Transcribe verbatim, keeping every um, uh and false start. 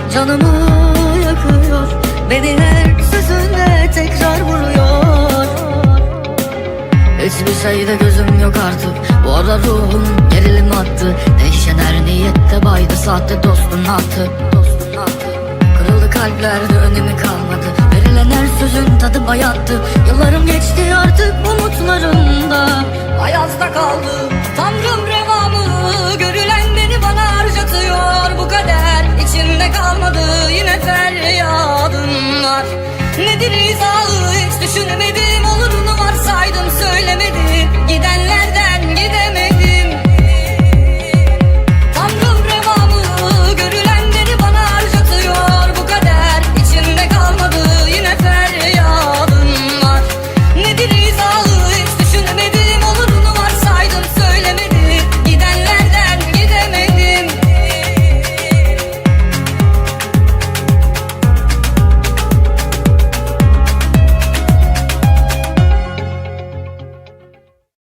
canımı yakıyor. Beni her sözünde tekrar vuruyor. Hiçbir şeyde gözüm yok artık. Bu ara ruhum gerilim attı. Değişen her niyette baydı sahte dostun attı. Kırıldı kalplerde önemi kalmadı. Verilen her sözün tadı bayattı. Yıllarım geçti artık umutlarımda. Ayazda kaldı Tanrım.